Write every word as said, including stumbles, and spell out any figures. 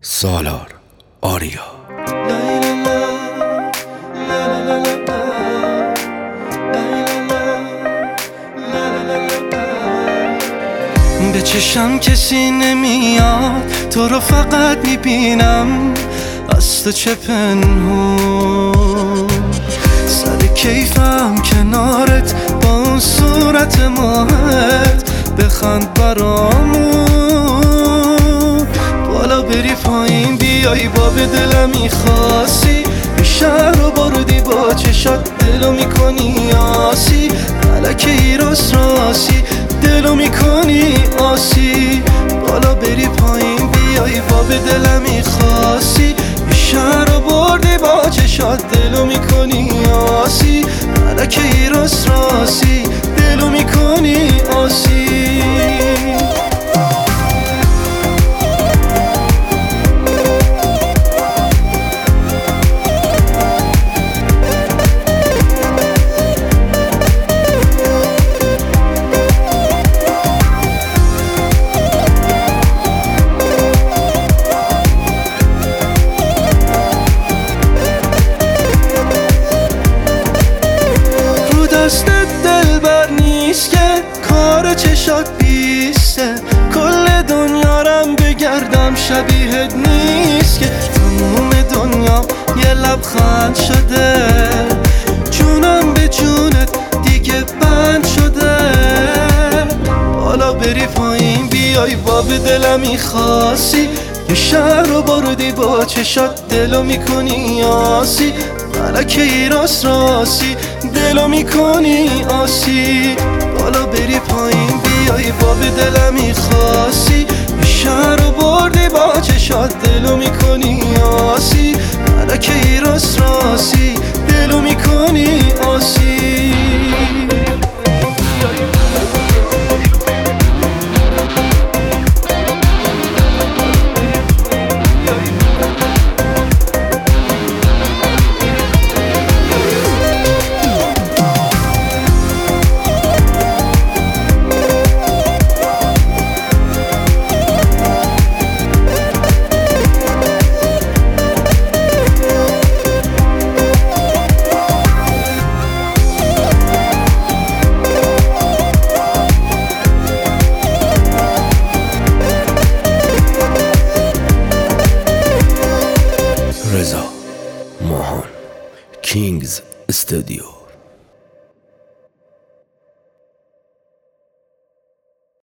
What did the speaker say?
سالار آریا. به چشم کسی نمیاد، تو رو فقط میبینم از تو چه پنهون. سر کیفم کنارت با اون صورت ماهت، بخند برامون. بالا بری پایین بیایی با به دلم میخواستی، این شهر رو بردی با چشات، دلو میکنی آسی. ملکه ای راست راسی، دلو میکنی آسی. بالا بری پایین بیایی با به دلم میخواستی، این شهر رو بردی با چشات، دلو میکنی آسی. ملکه ای راست راسی، دلو میکنی آسی. دستت دلبر نیست که کار چشات بیسته، کل دنیارم بگردم شبیهت نیست که. تموم دنیا یه لبخند شده، جونم به جونت دیگه بند شده. بالا بری پایین بیای با به دلم میخواستی، یه شهر رو بردی با چشات، دلو میکنی آسی. ملکه ای راست راسی، دلو میکنی آسی. بالا بری پایین بیایی با به دلم میخواستی، این شهر رو بردی با چشات، دلو میکنی آسی. ملکه ای راست راسی، دلو میکنی آسی. رضا ماهان، کینگز استودیو.